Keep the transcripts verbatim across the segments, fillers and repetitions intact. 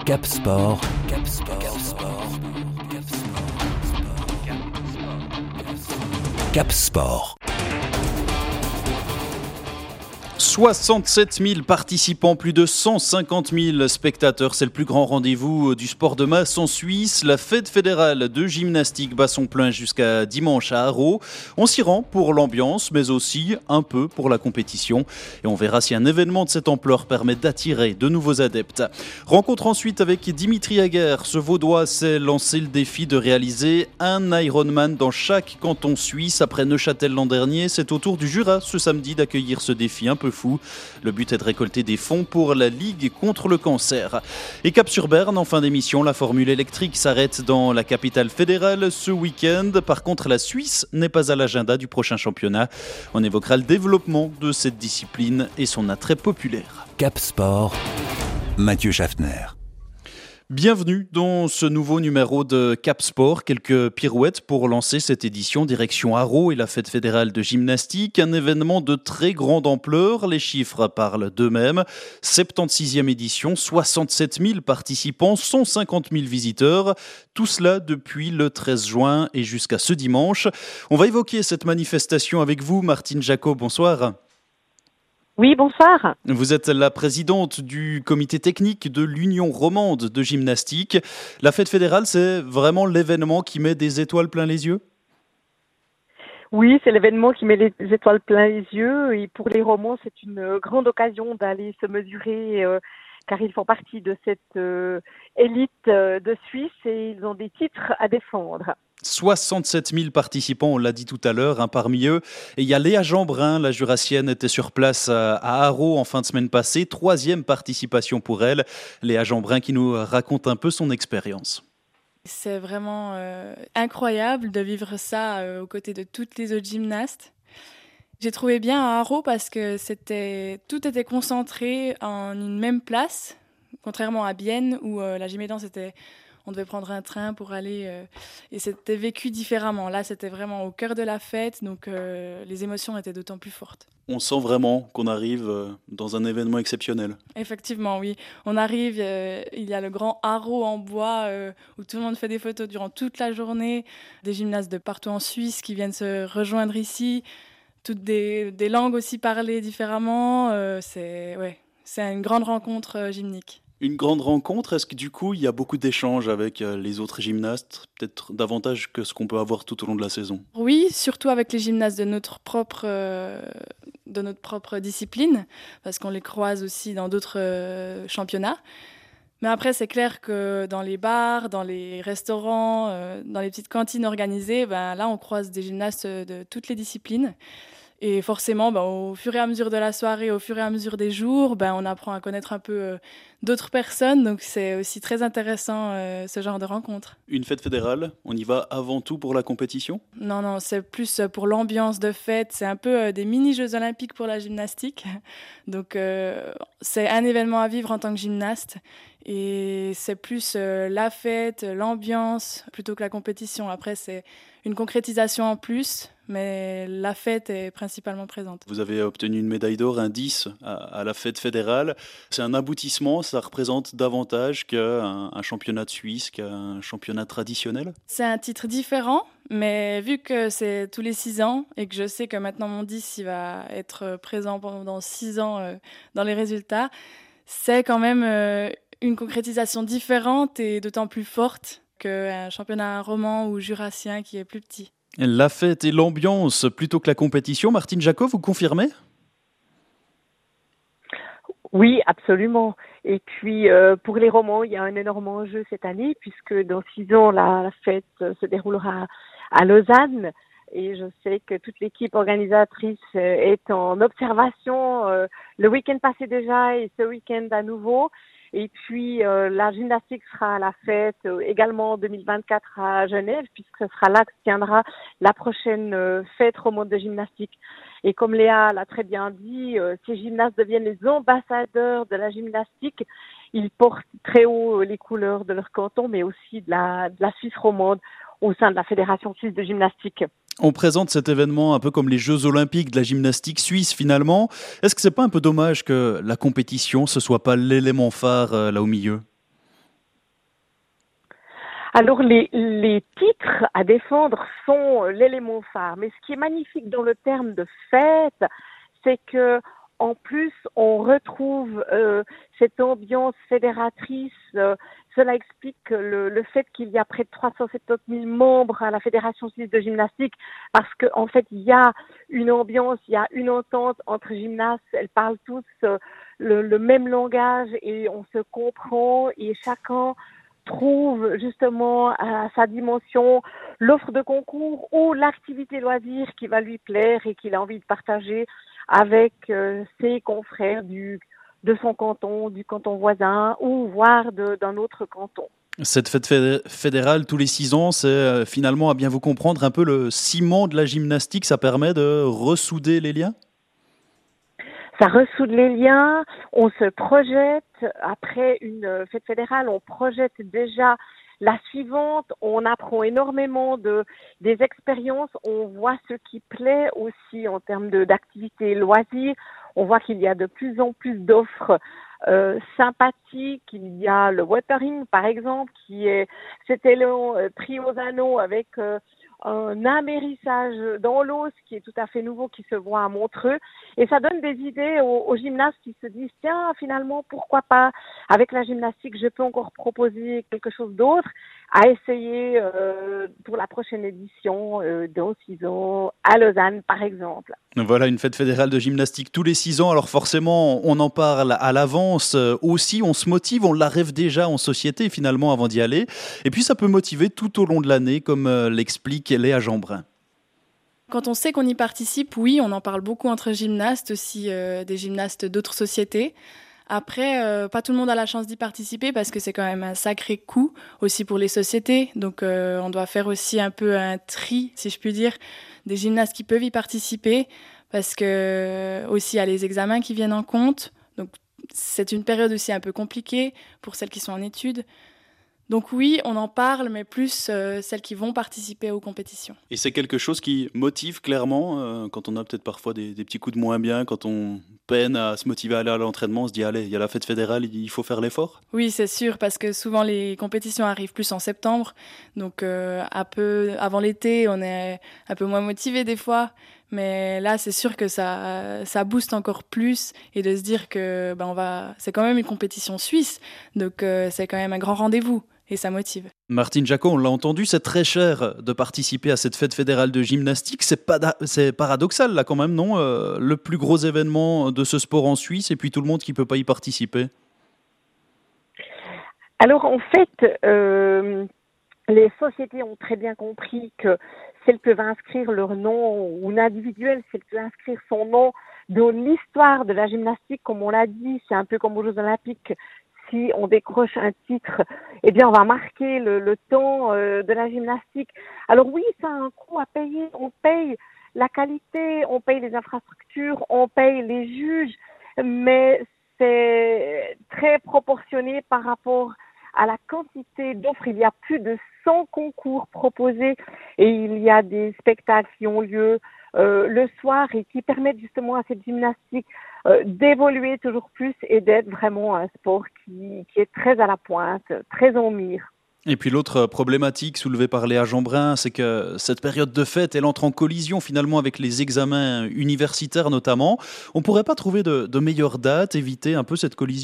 Cap Sport. Cap Sport. Cap Sport. Cap Sport. soixante-sept mille participants, plus de cent cinquante mille spectateurs. C'est le plus grand rendez-vous du sport de masse en Suisse. La fête fédérale de gymnastique bat son plein jusqu'à dimanche à Haro. On s'y rend pour l'ambiance, mais aussi un peu pour la compétition. Et on verra si un événement de cette ampleur permet d'attirer de nouveaux adeptes. Rencontre ensuite avec Dimitri Haguer. Ce Vaudois s'est lancé le défi de réaliser un Ironman dans chaque canton suisse. Après Neuchâtel l'an dernier, c'est au tour du Jura ce samedi d'accueillir ce défi un peu fou. Le but est de récolter des fonds pour la Ligue contre le cancer. Et cap sur Berne, en fin d'émission, la formule électrique s'arrête dans la capitale fédérale ce week-end. Par contre, la Suisse n'est pas à l'agenda du prochain championnat. On évoquera le développement de cette discipline et son attrait populaire. Cap Sport, Mathieu Schaffner. Bienvenue dans ce nouveau numéro de Cap Sport. Quelques pirouettes pour lancer cette édition direction Haro et la fête fédérale de gymnastique. Un événement de très grande ampleur. Les chiffres parlent d'eux-mêmes. soixante-seizième édition, soixante-sept mille participants, cent cinquante mille visiteurs. Tout cela depuis le treize juin et jusqu'à ce dimanche. On va évoquer cette manifestation avec vous, Martine Jacob. Bonsoir. Oui, bonsoir. Vous êtes la présidente du comité technique de l'Union romande de gymnastique. La fête fédérale, c'est vraiment l'événement qui met des étoiles plein les yeux ? Oui, c'est l'événement qui met les étoiles plein les yeux. Et pour les Romands, c'est une grande occasion d'aller se mesurer, euh, car ils font partie de cette euh, élite euh, de Suisse et ils ont des titres à défendre. soixante-sept mille participants, on l'a dit tout à l'heure, hein, parmi eux. Et il y a Léa Jeanbrun, la jurassienne, était sur place à, à Haro en fin de semaine passée. Troisième participation pour elle. Léa Jeanbrun qui nous raconte un peu son expérience. C'est vraiment euh, incroyable de vivre ça euh, aux côtés de toutes les autres gymnastes. J'ai trouvé bien à Haro parce que c'était, tout était concentré en une même place, contrairement à Bienne où euh, la gymnastique était... On devait prendre un train pour aller... Euh, et c'était vécu différemment. Là, c'était vraiment au cœur de la fête, donc euh, les émotions étaient d'autant plus fortes. On sent vraiment qu'on arrive euh, dans un événement exceptionnel. Effectivement, oui. On arrive, euh, il y a le grand haro en bois euh, où tout le monde fait des photos durant toute la journée. Des gymnastes de partout en Suisse qui viennent se rejoindre ici. Toutes des, des langues aussi parlées différemment. Euh, c'est, ouais, c'est une grande rencontre euh, gymnique. Une grande rencontre, est-ce que du coup il y a beaucoup d'échanges avec les autres gymnastes, peut-être davantage que ce qu'on peut avoir tout au long de la saison ? Oui, surtout avec les gymnastes de notre propre, euh, de notre propre discipline, parce qu'on les croise aussi dans d'autres euh, championnats. Mais après, c'est clair que dans les bars, dans les restaurants, euh, dans les petites cantines organisées, ben, là on croise des gymnastes de toutes les disciplines. Et forcément, ben, au fur et à mesure de la soirée, au fur et à mesure des jours, ben, on apprend à connaître un peu euh, d'autres personnes. Donc c'est aussi très intéressant euh, ce genre de rencontre. Une fête fédérale, on y va avant tout pour la compétition ? Non, non, c'est plus pour l'ambiance de fête. C'est un peu euh, des mini-Jeux olympiques pour la gymnastique. Donc euh, c'est un événement à vivre en tant que gymnaste. Et c'est plus euh, la fête, l'ambiance, plutôt que la compétition. Après, c'est une concrétisation en plus, mais la fête est principalement présente. Vous avez obtenu une médaille d'or, un dix à, à la fête fédérale. C'est un aboutissement, ça représente davantage qu'un un championnat de Suisse, qu'un championnat traditionnel ? C'est un titre différent, mais vu que c'est tous les six ans et que je sais que maintenant mon dix il va être présent pendant six ans euh, dans les résultats, c'est quand même euh, une concrétisation différente et d'autant plus forte qu'un championnat roman ou jurassien qui est plus petit. La fête et l'ambiance plutôt que la compétition. Martine Jacob, vous confirmez ? Oui, absolument. Et puis, euh, pour les Romans, il y a un énorme enjeu cette année, puisque dans six ans, la, la fête se déroulera à Lausanne. Et je sais que toute l'équipe organisatrice est en observation euh, le week-end passé déjà et ce week-end à nouveau. Et puis, euh, la gymnastique sera à la fête euh, également en deux mille vingt-quatre à Genève, puisque ce sera là que se tiendra la prochaine euh, fête romande de gymnastique. Et comme Léa l'a très bien dit, euh, ces gymnastes deviennent les ambassadeurs de la gymnastique. Ils portent très haut les couleurs de leur canton, mais aussi de la, de la Suisse romande au sein de la Fédération suisse de gymnastique. On présente cet événement un peu comme les Jeux olympiques de la gymnastique suisse finalement. Est-ce que c'est pas un peu dommage que la compétition, ce soit pas l'élément phare euh, là au milieu ? Alors les, les titres à défendre sont l'élément phare, mais ce qui est magnifique dans le terme de fête, c'est que en plus on retrouve euh, cette ambiance fédératrice. Euh, cela explique le, le fait qu'il y a près de trois cent soixante mille membres à la Fédération suisse de gymnastique, parce qu'en en fait il y a une ambiance, il y a une entente entre gymnastes. Elles parlent tous euh, le, le même langage et on se comprend et chacun trouve justement à sa dimension l'offre de concours ou l'activité loisir qui va lui plaire et qu'il a envie de partager avec euh, ses confrères du, de son canton, du canton voisin ou voire de, d'un autre canton. Cette fête fédérale tous les six ans, c'est euh, finalement, à bien vous comprendre, un peu le ciment de la gymnastique. Ça permet de ressouder les liens ? Ça ressoude les liens, on se projette, après une fête fédérale, on projette déjà la suivante, on apprend énormément de, des expériences, on voit ce qui plaît aussi en termes de, d'activités loisirs, on voit qu'il y a de plus en plus d'offres euh, sympathiques, il y a le watering par exemple, qui est cet élan euh, pris aux anneaux avec euh, un amérissage dans l'eau, ce qui est tout à fait nouveau, qui se voit à Montreux. Et ça donne des idées aux, aux gymnastes qui se disent, tiens, finalement, pourquoi pas, avec la gymnastique, je peux encore proposer quelque chose d'autre à essayer euh, pour la prochaine édition euh, dans six ans, à Lausanne, par exemple. Voilà, une fête fédérale de gymnastique tous les six ans. Alors forcément, on en parle à l'avance aussi, on se motive, on la rêve déjà en société finalement avant d'y aller. Et puis ça peut motiver tout au long de l'année, comme l'explique Léa Jeanbrun. Quand on sait qu'on y participe, oui, on en parle beaucoup entre gymnastes, aussi euh, des gymnastes d'autres sociétés. Après, euh, pas tout le monde a la chance d'y participer parce que c'est quand même un sacré coût aussi pour les sociétés. Donc, euh, on doit faire aussi un peu un tri, si je puis dire, des gymnastes qui peuvent y participer parce que aussi il y a les examens qui viennent en compte. Donc, c'est une période aussi un peu compliquée pour celles qui sont en études. Donc oui, on en parle, mais plus euh, celles qui vont participer aux compétitions. Et c'est quelque chose qui motive clairement, euh, quand on a peut-être parfois des, des petits coups de moins bien, quand on peine à se motiver à aller à l'entraînement, on se dit allez, il y a la fête fédérale, il faut faire l'effort. Oui, c'est sûr, parce que souvent les compétitions arrivent plus en septembre, donc euh, un peu avant l'été, on est un peu moins motivé des fois. Mais là, c'est sûr que ça, ça booste encore plus et de se dire que ben on va, c'est quand même une compétition suisse, donc euh, c'est quand même un grand rendez-vous. Et ça motive. Martine Jacot, on l'a entendu, c'est très cher de participer à cette fête fédérale de gymnastique. C'est, pas da- c'est paradoxal là quand même, non euh, Le plus gros événement de ce sport en Suisse et puis tout le monde qui ne peut pas y participer. Alors en fait, euh, les sociétés ont très bien compris que si elles peuvent inscrire leur nom, ou une individuelle, si elles peuvent inscrire son nom dans l'histoire de la gymnastique, comme on l'a dit, c'est un peu comme aux Jeux Olympiques. Si on décroche un titre, eh bien, on va marquer le, le temps euh, de la gymnastique. Alors oui, ça a un coût à payer. On paye la qualité, on paye les infrastructures, on paye les juges, mais c'est très proportionné par rapport à la quantité d'offres. Il y a plus de cent concours proposés et il y a des spectacles qui ont lieu euh, le soir et qui permettent justement à cette gymnastique euh, d'évoluer toujours plus et d'être vraiment un sport qui, qui est très à la pointe, très en mire. Et puis l'autre problématique soulevée par Léa Jeanbrun, c'est que cette période de fête, elle entre en collision finalement avec les examens universitaires notamment. On ne pourrait pas trouver de, de meilleures dates, éviter un peu cette collision ?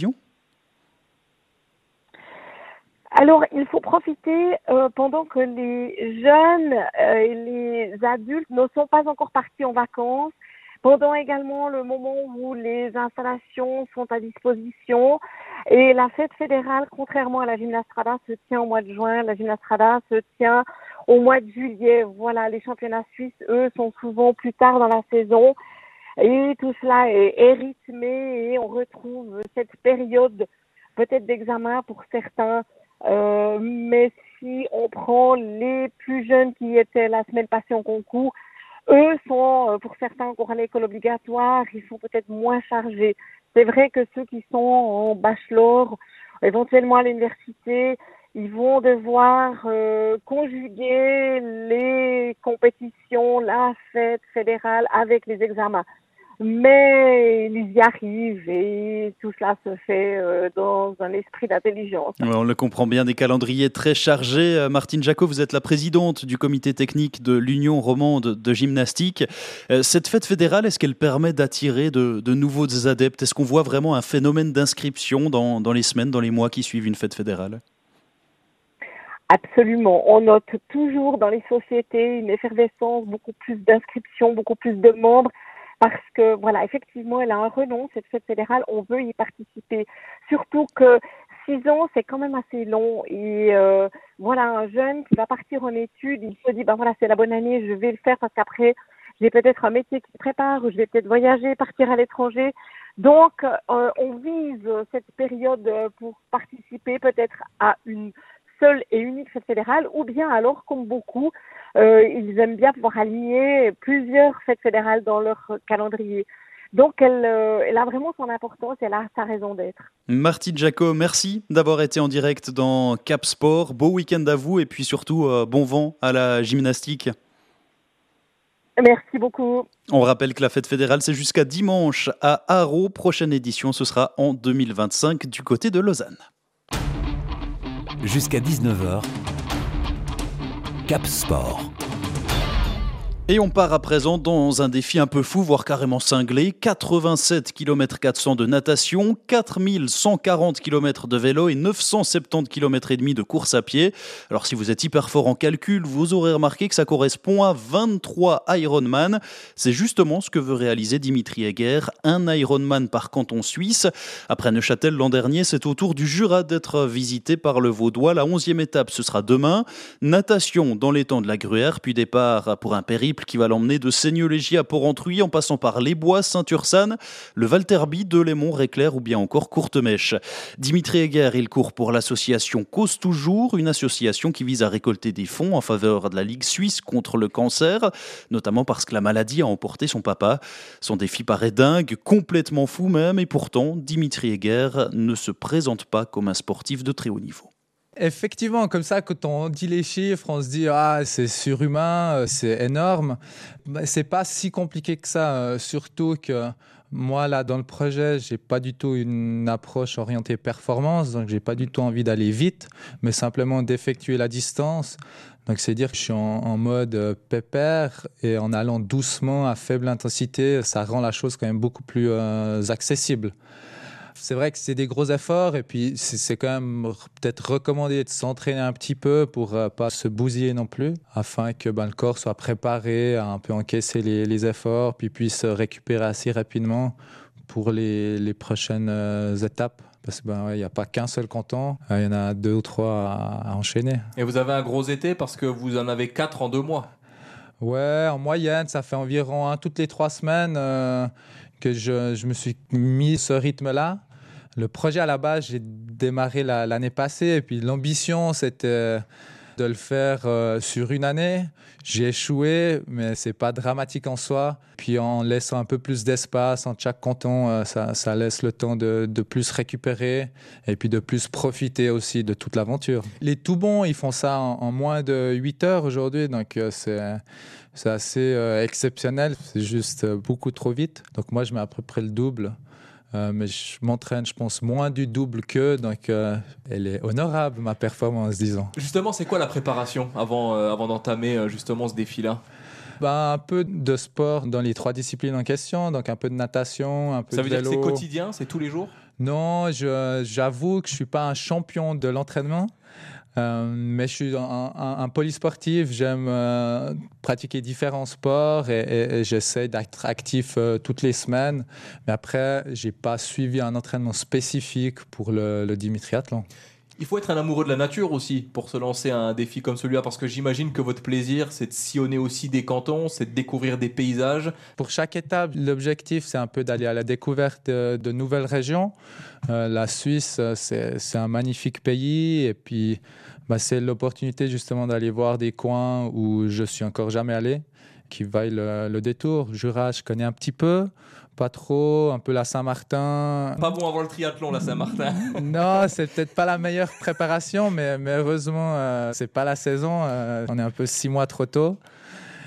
Alors, il faut profiter euh, pendant que les jeunes euh, et les adultes ne sont pas encore partis en vacances, pendant également le moment où les installations sont à disposition. Et la fête fédérale, contrairement à la Gymnastrada, se tient au mois de juin. La Gymnastrada se tient au mois de juillet. Voilà, les championnats suisses, eux, sont souvent plus tard dans la saison. Et tout cela est, est rythmé et on retrouve cette période peut-être d'examen pour certains. Euh, mais si on prend les plus jeunes qui étaient la semaine passée en concours, eux sont, pour certains, encore à l'école obligatoire, ils sont peut-être moins chargés. C'est vrai que ceux qui sont en bachelor, éventuellement à l'université, ils vont devoir euh, conjuguer les compétitions, la fête fédérale avec les examens. mais ils y arrivent et tout cela se fait euh, dans un esprit d'intelligence. Ouais, on le comprend bien, des calendriers très chargés. Euh, Martine Jacot, vous êtes la présidente du comité technique de l'Union romande de gymnastique. Euh, cette fête fédérale, est-ce qu'elle permet d'attirer de, de nouveaux adeptes ? Est-ce qu'on voit vraiment un phénomène d'inscription dans, dans les semaines, dans les mois qui suivent une fête fédérale ? Absolument. On note toujours dans les sociétés une effervescence, beaucoup plus d'inscriptions, beaucoup plus de membres. Parce que, voilà, effectivement, elle a un renom, cette fête fédérale, on veut y participer. Surtout que six ans, c'est quand même assez long. Et euh, voilà, un jeune qui va partir en études, il se dit, ben voilà, c'est la bonne année, je vais le faire parce qu'après, j'ai peut-être un métier qui se prépare, ou je vais peut-être voyager, partir à l'étranger. Donc, euh, on vise cette période pour participer peut-être à une seule et unique fête fédérale, ou bien alors, comme beaucoup, euh, ils aiment bien pouvoir aligner plusieurs fêtes fédérales dans leur calendrier. Donc, elle, euh, elle a vraiment son importance, elle a sa raison d'être. Martine Jacot, merci d'avoir été en direct dans Cap Sport. Beau week-end à vous et puis surtout, euh, bon vent à la gymnastique. Merci beaucoup. On rappelle que la fête fédérale, c'est jusqu'à dimanche à Haro. Prochaine édition, ce sera en deux mille vingt-cinq du côté de Lausanne. Jusqu'à dix-neuf heures, Cap Sport. Et on part à présent dans un défi un peu fou, voire carrément cinglé. quatre-vingt-sept kilomètres quatre cents de natation, quatre mille cent quarante kilomètres de vélo et neuf cent soixante-dix kilomètres et demi de course à pied. Alors si vous êtes hyper fort en calcul, vous aurez remarqué que ça correspond à vingt-trois Ironman. C'est justement ce que veut réaliser Dimitri Egger, un Ironman par canton suisse. Après Neuchâtel l'an dernier, c'est au tour du Jura d'être visité par le Vaudois. La onzième étape, ce sera demain. Natation dans l'étang de la Gruyère, puis départ pour un périple qui va l'emmener de Seigneux-Légier à Port-Entruy en passant par Les Bois, Saint-Ursanne, le Valterby, Delémont, Réclair ou bien encore Courtemèche. Dimitri Egger, il court pour l'association Cause Toujours, une association qui vise à récolter des fonds en faveur de la Ligue suisse contre le cancer, notamment parce que la maladie a emporté son papa. Son défi paraît dingue, complètement fou même, et pourtant Dimitri Egger ne se présente pas comme un sportif de très haut niveau. Effectivement, comme ça, quand on dit les chiffres, on se dit ah c'est surhumain, c'est énorme. Mais c'est pas si compliqué que ça, euh, surtout que moi là dans le projet, j'ai pas du tout une approche orientée performance, donc j'ai pas du tout envie d'aller vite, mais simplement d'effectuer la distance. Donc c'est dire que je suis en, en mode euh, pépère et en allant doucement à faible intensité, ça rend la chose quand même beaucoup plus euh, accessible. C'est vrai que c'est des gros efforts et puis c'est, c'est quand même peut-être recommandé de s'entraîner un petit peu pour ne euh, pas se bousiller non plus, afin que ben, le corps soit préparé à un peu encaisser les, les efforts, puis puisse récupérer assez rapidement pour les, les prochaines euh, étapes. Parce qu'il ben, ouais, n'y a pas qu'un seul canton, il euh, y en a deux ou trois à, à enchaîner. Et vous avez un gros été parce que vous en avez quatre en deux mois. Ouais, en moyenne, ça fait environ un toutes les trois semaines euh, que je, je me suis mis ce rythme-là. Le projet à la base, j'ai démarré la, l'année passée et puis l'ambition, c'était de le faire euh, sur une année. J'ai échoué, mais c'est pas dramatique en soi. Puis en laissant un peu plus d'espace entre chaque canton, euh, ça, ça laisse le temps de, de plus récupérer et puis de plus profiter aussi de toute l'aventure. Les tout bons, ils font ça en, en moins de huit heures aujourd'hui, donc euh, c'est, c'est assez euh, exceptionnel. C'est juste euh, beaucoup trop vite. Donc moi, je mets à peu près le double. Euh, mais je m'entraîne, je pense, moins du double qu'eux, donc euh, elle est honorable, ma performance, disons. Justement, c'est quoi la préparation avant, euh, avant d'entamer euh, justement ce défi-là ? Ben, un peu de sport dans les trois disciplines en question, donc un peu de natation, un peu Ça de veut vélo. dire que c'est quotidien, c'est tous les jours ? Non, je, j'avoue que je ne suis pas un champion de l'entraînement. Euh, mais je suis un, un, un polysportif, j'aime euh, pratiquer différents sports et, et, et j'essaie d'être actif euh, toutes les semaines. Mais après, je n'ai pas suivi un entraînement spécifique pour le, le demi-triathlon. Il faut être un amoureux de la nature aussi pour se lancer à un défi comme celui-là, parce que j'imagine que votre plaisir, c'est de sillonner aussi des cantons, c'est de découvrir des paysages. Pour chaque étape, l'objectif, c'est un peu d'aller à la découverte de, de nouvelles régions. Euh, la Suisse, c'est, c'est un magnifique pays et puis bah, c'est l'opportunité justement d'aller voir des coins où je suis encore jamais allé, qui vaillent le, le détour. Jura, je connais un petit peu. Pas trop, un peu la Saint-Martin. Pas bon avant le triathlon, la Saint-Martin. Non, c'est peut-être pas la meilleure préparation, mais, mais heureusement, euh, c'est pas la saison. Euh, on est un peu six mois trop tôt.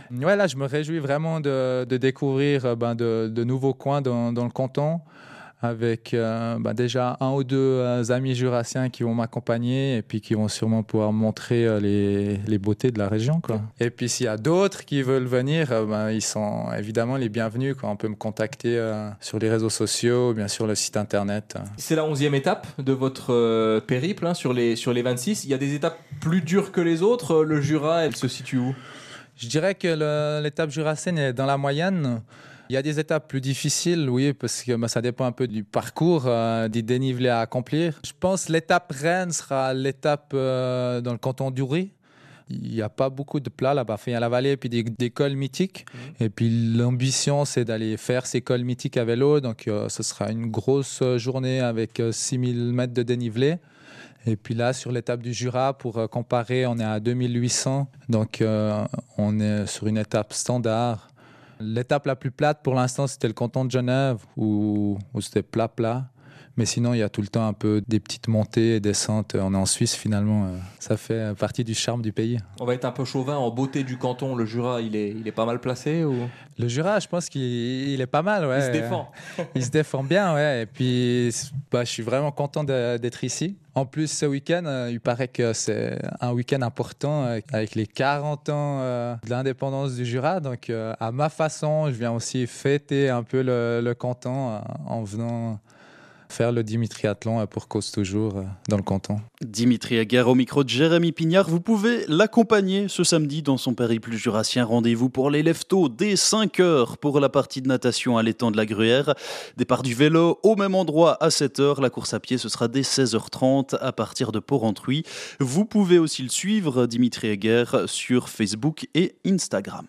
Ouais, là, je me réjouis vraiment de, de découvrir ben, de, de nouveaux coins dans, dans le canton, avec euh, ben, déjà un ou deux euh, amis jurassiens qui vont m'accompagner et puis qui vont sûrement pouvoir me montrer euh, les, les beautés de la région, quoi. Et puis s'il y a d'autres qui veulent venir, euh, ben, ils sont évidemment les bienvenus, quoi. On peut me contacter euh, sur les réseaux sociaux, bien sûr le site internet. C'est la onzième étape de votre euh, périple hein, sur, les, sur les vingt-six. Il y a des étapes plus dures que les autres. Le Jura, elle se situe où ? Je dirais que le, l'étape jurassienne est dans la moyenne. Il y a des étapes plus difficiles, oui, parce que bah, ça dépend un peu du parcours, euh, du dénivelé à accomplir. Je pense que l'étape reine sera l'étape euh, dans le canton d'Uri. Il n'y a pas beaucoup de plats là-bas. Enfin, il y a la vallée et puis des, des cols mythiques. Mmh. Et puis l'ambition, c'est d'aller faire ces cols mythiques à vélo. Donc euh, ce sera une grosse journée avec euh, six mille mètres de dénivelé. Et puis là, sur l'étape du Jura, pour euh, comparer, on est à deux mille huit cents. Donc euh, on est sur une étape standard. L'étape la plus plate pour l'instant, c'était le canton de Genève, où, où c'était plat-plat. Mais sinon, il y a tout le temps un peu des petites montées et descentes. On est en Suisse, finalement. Ça fait partie du charme du pays. On va être un peu chauvin. En beauté du canton, le Jura, il est, il est pas mal placé ou... Le Jura, je pense qu'il il est pas mal. Ouais. Il se défend. Il se défend bien, ouais. Et puis, bah, je suis vraiment content de, d'être ici. En plus, ce week-end, il paraît que c'est un week-end important avec les quarante ans de l'indépendance du Jura. Donc, à ma façon, je viens aussi fêter un peu le, le canton en venant faire le Dimitri-athlon pour Cause Toujours dans le canton. Dimitri Heger au micro de Jérémy Pignard. Vous pouvez l'accompagner ce samedi dans son périple jurassien. Rendez-vous pour les lève-tôt dès cinq heures pour la partie de natation à l'étang de la Gruyère. Départ du vélo au même endroit à sept heures. La course à pied, ce sera dès seize heures trente à partir de Port-Rentruy. Vous pouvez aussi le suivre, Dimitri Heger, sur Facebook et Instagram.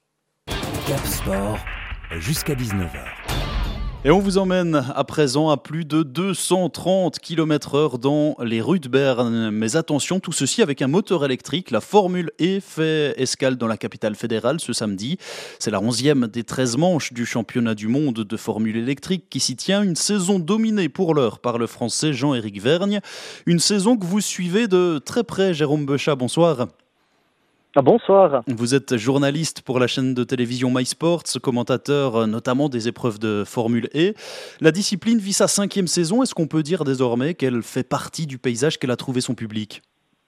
Cap Sport, jusqu'à dix-neuf heures. Et on vous emmène à présent à plus de deux cent trente kilomètres heure dans les rues de Berne. Mais attention, tout ceci avec un moteur électrique. La Formule E fait escale dans la capitale fédérale ce samedi. C'est la onzième des treize manches du championnat du monde de Formule électrique qui s'y tient. Une saison dominée pour l'heure par le Français Jean-Éric Vergne. Une saison que vous suivez de très près, Jérôme Bechat. Bonsoir. Ah, bonsoir. Vous êtes journaliste pour la chaîne de télévision MySports, commentateur notamment des épreuves de Formule E. La discipline vit sa cinquième saison. Est-ce qu'on peut dire désormais qu'elle fait partie du paysage, qu'elle a trouvé son public ?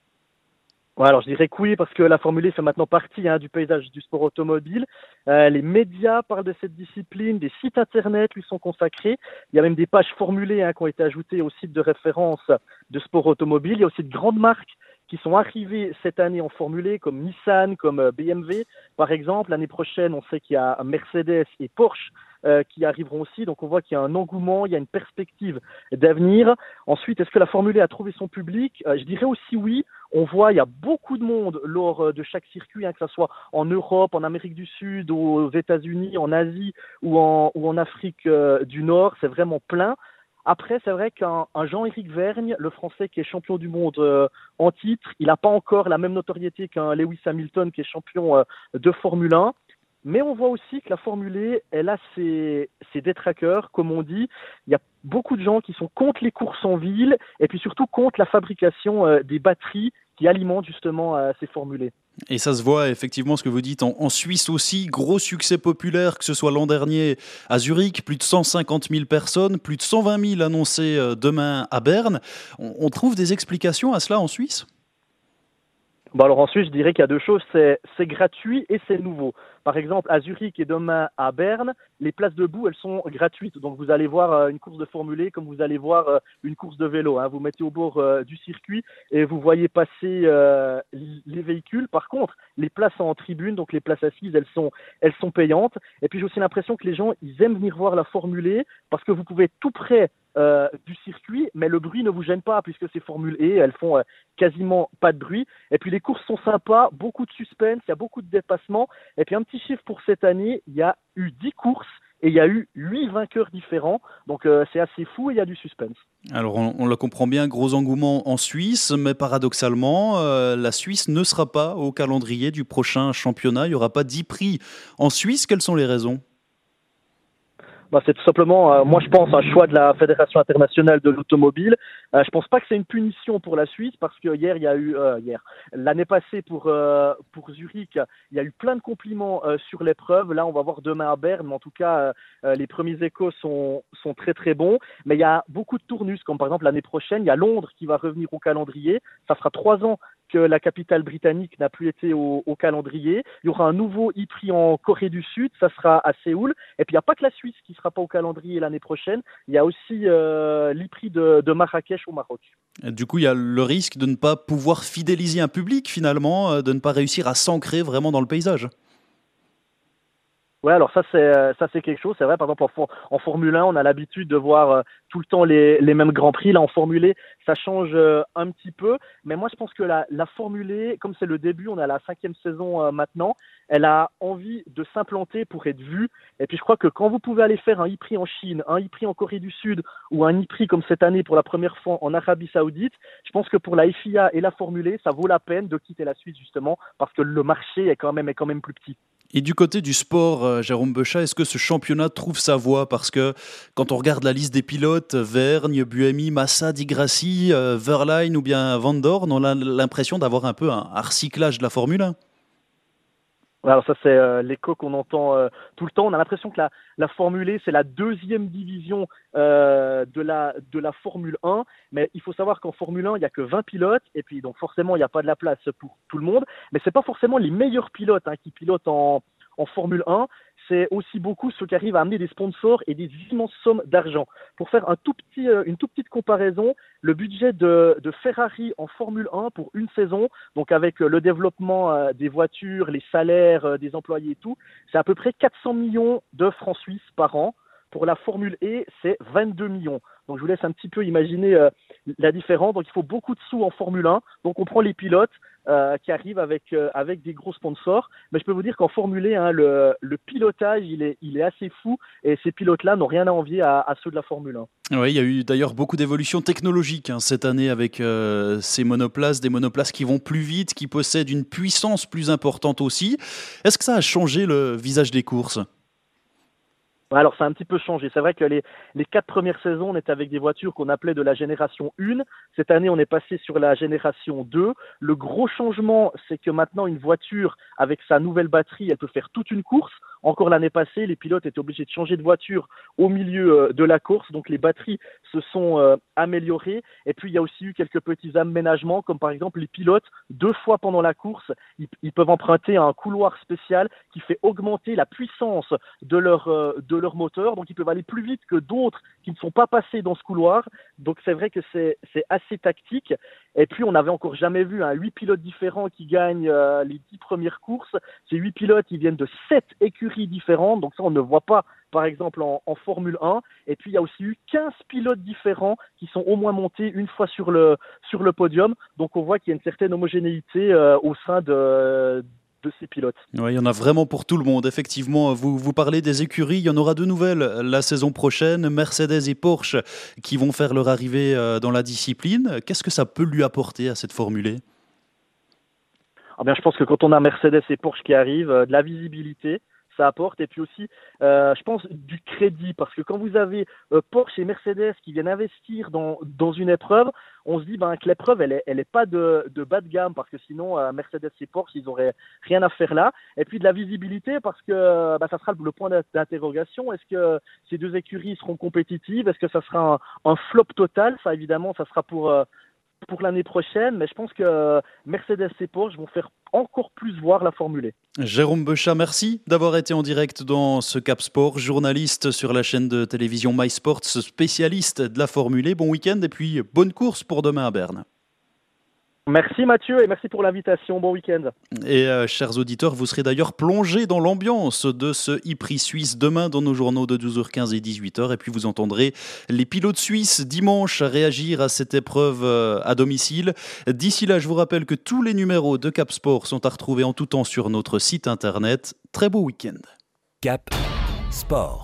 Ouais, alors je dirais que oui, parce que la Formule E fait maintenant partie hein, du paysage du sport automobile. Euh, les médias parlent de cette discipline, des sites internet lui sont consacrés. Il y a même des pages formulées hein, qui ont été ajoutées au site de référence de sport automobile. Il y a aussi de grandes marques qui sont arrivés cette année en Formule E, comme Nissan, comme B M W, par exemple. L'année prochaine, on sait qu'il y a Mercedes et Porsche euh, qui arriveront aussi. Donc, on voit qu'il y a un engouement, il y a une perspective d'avenir. Ensuite, est-ce que la Formule E a trouvé son public ? euh, Je dirais aussi oui. On voit, il y a beaucoup de monde lors de chaque circuit, hein, que ce soit en Europe, en Amérique du Sud, aux États-Unis, en Asie ou en, ou en Afrique euh, du Nord. C'est vraiment plein. Après, c'est vrai qu'un un Jean-Éric Vergne, le Français qui est champion du monde euh, en titre, il n'a pas encore la même notoriété qu'un Lewis Hamilton qui est champion euh, de Formule un. Mais on voit aussi que la Formule E, elle a ses, ses détraqueurs, comme on dit. Il y a beaucoup de gens qui sont contre les courses en ville et puis surtout contre la fabrication euh, des batteries qui alimentent justement euh, ces Formule E. Et ça se voit effectivement ce que vous dites en, en Suisse aussi, gros succès populaire, que ce soit l'an dernier à Zurich, plus de cent cinquante mille personnes, plus de cent vingt mille annoncés demain à Berne. On, on trouve des explications à cela en Suisse ? Bon alors ensuite, je dirais qu'il y a deux choses, c'est, c'est gratuit et c'est nouveau. Par exemple, à Zurich et demain à Berne, les places debout, elles sont gratuites. Donc vous allez voir euh, une course de Formule E comme vous allez voir euh, une course de vélo. Hein. Vous mettez au bord euh, du circuit et vous voyez passer euh, les véhicules. Par contre, les places en tribune, donc les places assises, elles sont, elles sont payantes. Et puis j'ai aussi l'impression que les gens, ils aiment venir voir la Formule E parce que vous pouvez être tout près Euh, du circuit, mais le bruit ne vous gêne pas puisque ces Formule E, elles font euh, quasiment pas de bruit. Et puis les courses sont sympas, beaucoup de suspense, il y a beaucoup de dépassements. Et puis un petit chiffre pour cette année, il y a eu dix courses et il y a eu huit vainqueurs différents. Donc euh, c'est assez fou et il y a du suspense. Alors on, on le comprend bien, gros engouement en Suisse, mais paradoxalement, euh, la Suisse ne sera pas au calendrier du prochain championnat. Il n'y aura pas dix prix en Suisse. Quelles sont les raisons ? bah, c'est tout simplement, euh, moi je pense, un choix de la Fédération internationale de l'automobile. Euh, je pense pas que c'est une punition pour la Suisse parce que hier il y a eu, euh, hier, l'année passée pour euh, pour Zurich, il y a eu plein de compliments euh, sur l'épreuve. Là, on va voir demain à Berne, mais en tout cas, euh, les premiers échos sont sont très très bons. Mais il y a beaucoup de tournus, comme par exemple l'année prochaine, il y a Londres qui va revenir au calendrier. Ça fera trois ans que la capitale britannique n'a plus été au, au calendrier. Il y aura un nouveau e-prix en Corée du Sud, ça sera à Séoul. Et puis il n'y a pas que la Suisse qui ne sera pas au calendrier l'année prochaine, il y a aussi euh, l'e-prix de, de Marrakech au Maroc. Du coup, il y a le risque de ne pas pouvoir fidéliser un public finalement, de ne pas réussir à s'ancrer vraiment dans le paysage. Ouais, alors ça c'est ça c'est quelque chose. C'est vrai, par exemple en, en Formule un, on a l'habitude de voir euh, tout le temps les, les mêmes grands prix. Là, en Formule E, ça change euh, un petit peu. Mais moi, je pense que la, la Formule E, comme c'est le début, on a la cinquième saison euh, maintenant, elle a envie de s'implanter pour être vue. Et puis je crois que quand vous pouvez aller faire un e-prix en Chine, un e-prix en Corée du Sud ou un e-prix comme cette année pour la première fois en Arabie Saoudite, je pense que pour la F I A et la Formule E, ça vaut la peine de quitter la Suisse justement parce que le marché est quand même est quand même plus petit. Et du côté du sport, euh, Jérôme Beuchat, est-ce que ce championnat trouve sa voie? Parce que quand on regarde la liste des pilotes, Vergne, Buemi, Massa, Di Grassi, euh, Verlaine ou bien Van Dorn, on a l'impression d'avoir un peu un, un recyclage de la Formule un. Alors ça c'est euh, l'écho qu'on entend euh, tout le temps. On a l'impression que la, la Formule E c'est la deuxième division euh, de la de la Formule un, mais il faut savoir qu'en Formule un il y a que vingt pilotes et puis donc forcément il n'y a pas de la place pour tout le monde. Mais c'est pas forcément les meilleurs pilotes hein, qui pilotent en en Formule un. C'est aussi beaucoup ceux qui arrivent à amener des sponsors et des immenses sommes d'argent. Pour faire un tout petit, euh, une toute petite comparaison, le budget de, de Ferrari en Formule un pour une saison, donc avec euh, le développement euh, des voitures, les salaires euh, des employés et tout, c'est à peu près quatre cents millions de francs suisses par an. Pour la Formule E, c'est vingt-deux millions. Donc je vous laisse un petit peu imaginer euh, la différence. Donc il faut beaucoup de sous en Formule un. Donc on prend les pilotes euh, qui arrivent avec euh, avec des gros sponsors. Mais je peux vous dire qu'en Formule E, hein, le, le pilotage, il est il est assez fou. Et ces pilotes-là n'ont rien à envier à, à ceux de la Formule un. Oui, il y a eu d'ailleurs beaucoup d'évolutions technologiques hein, cette année avec euh, ces monoplaces, des monoplaces qui vont plus vite, qui possèdent une puissance plus importante aussi. Est-ce que ça a changé le visage des courses ? Alors, ça a un petit peu changé. C'est vrai que les, les quatre premières saisons, on était avec des voitures qu'on appelait de la génération un. Cette année, on est passé sur la génération deux. Le gros changement, c'est que maintenant, une voiture, avec sa nouvelle batterie, elle peut faire toute une course. Encore l'année passée, les pilotes étaient obligés de changer de voiture au milieu de la course. Donc, les batteries se sont euh, améliorées. Et puis, il y a aussi eu quelques petits aménagements, comme par exemple, les pilotes, deux fois pendant la course, ils, ils peuvent emprunter un couloir spécial qui fait augmenter la puissance de leur, euh, de leur moteur. Donc, ils peuvent aller plus vite que d'autres qui ne sont pas passés dans ce couloir. Donc, c'est vrai que c'est, c'est assez tactique. Et puis, on n'avait encore jamais vu hein, huit pilotes différents qui gagnent euh, les dix premières courses. Ces huit pilotes, ils viennent de sept écuries différentes. Donc, ça, on ne voit pas, par exemple, en, en Formule un. Et puis, il y a aussi eu quinze pilotes différents qui sont au moins montés une fois sur le, sur le podium. Donc, on voit qu'il y a une certaine homogénéité euh, au sein de... de ces pilotes. Oui, il y en a vraiment pour tout le monde. Effectivement, vous, vous parlez des écuries, il y en aura de nouvelles la saison prochaine. Mercedes et Porsche qui vont faire leur arrivée dans la discipline. Qu'est-ce que ça peut lui apporter à cette Formule E ? Ah bien, je pense que quand on a Mercedes et Porsche qui arrivent, de la visibilité, ça apporte, et puis aussi, euh, je pense, du crédit, parce que quand vous avez euh, Porsche et Mercedes qui viennent investir dans, dans une épreuve, on se dit ben, que l'épreuve, elle est, elle est pas de, de bas de gamme, parce que sinon, euh, Mercedes et Porsche, ils auraient rien à faire là, et puis de la visibilité, parce que ben, ça sera le point d'interrogation, est-ce que ces deux écuries seront compétitives, est-ce que ça sera un, un flop total, ça évidemment, ça sera pour... Euh, pour l'année prochaine, mais je pense que Mercedes et Porsche vont faire encore plus voir la Formule E. Jérôme Beuchat, merci d'avoir été en direct dans ce Cap Sport, journaliste sur la chaîne de télévision MySports, spécialiste de la Formule E. Bon week-end et puis bonne course pour demain à Berne. Merci Mathieu et merci pour l'invitation. Bon week-end. Et euh, chers auditeurs, vous serez d'ailleurs plongés dans l'ambiance de ce e-prix suisse demain dans nos journaux de douze heures quinze et dix-huit heures. Et puis vous entendrez les pilotes suisses dimanche réagir à cette épreuve euh, à domicile. D'ici là, je vous rappelle que tous les numéros de Cap Sport sont à retrouver en tout temps sur notre site internet. Très beau week-end. Cap Sport.